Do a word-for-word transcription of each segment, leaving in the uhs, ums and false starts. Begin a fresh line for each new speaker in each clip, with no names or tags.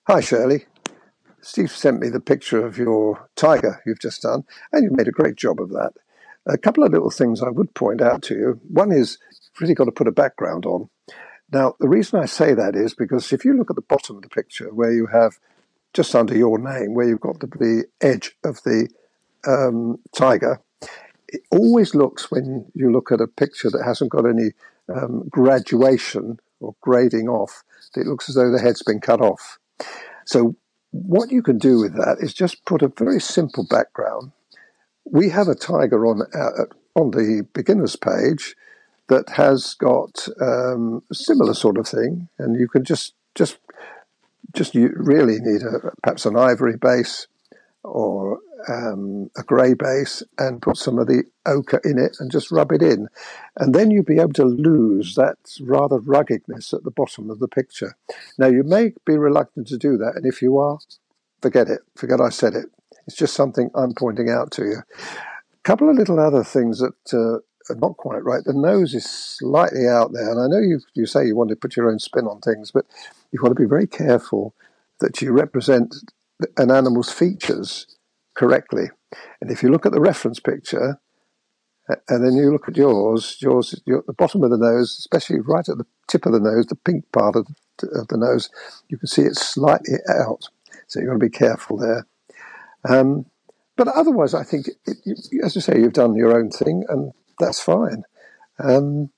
Hi, Shirley. Steve sent me the picture of your tiger you've just done, and you've made a great job of that. A couple of little things I would point out to you. One is you've really got to put a background on. Now, the reason I say that is because if you look at the bottom of the picture where you have, just under your name, where you've got the, the edge of the um, tiger, it always looks, when you look at a picture that hasn't got any um, graduation or grading off, it looks as though the head's been cut off. So what you can do with that is just put a very simple background. We have a tiger on uh, on the beginner's page that has got um, a similar sort of thing, and you can just just just you really need a, perhaps an ivory base or um, a grey base, and put some of the ochre in it and just rub it in, and then you'll be able to lose that rather ruggedness at the bottom of the picture. Now, you may be reluctant to do that, and if you are, forget it. Forget I said it. It's just something I'm pointing out to you. A couple of little other things that uh, are not quite right. The nose is slightly out there, and I know you you say you want to put your own spin on things, but you've got to be very careful that you represent an animal's features correctly. And if you look at the reference picture, and then you look at yours, yours, you're at the bottom of the nose, especially right at the tip of the nose, the pink part of the, of the nose, you can see it's slightly out. So you've got to be careful there. Um, but otherwise, I think, it, you, as you say, you've done your own thing, and that's fine. Um,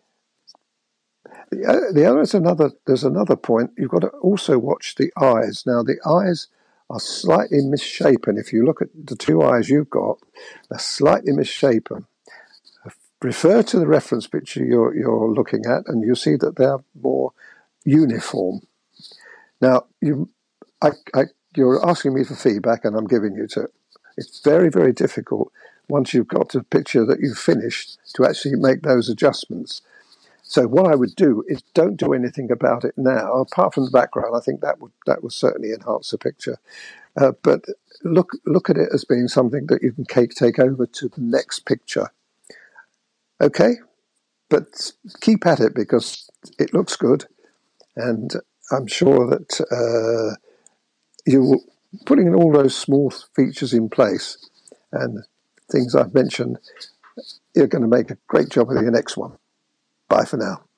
the, the other is another. There's another point. You've got to also watch the eyes. Now, the eyes are slightly misshapen. If you look at the two eyes you've got, they're slightly misshapen. Refer to the reference picture you're, you're looking at, and you'll see that they're more uniform. Now, you, I, I, you're asking me for feedback, and I'm giving you to. It's very, very difficult once you've got a picture that you've finished to actually make those adjustments. So what I would do is don't do anything about it now, apart from the background. I think that would that would certainly enhance the picture. Uh, but look look at it as being something that you can take, take over to the next picture. Okay? But keep at it, because it looks good, and I'm sure that uh, you putting in all those small features in place and things I've mentioned, you're going to make a great job of your next one. Bye for now.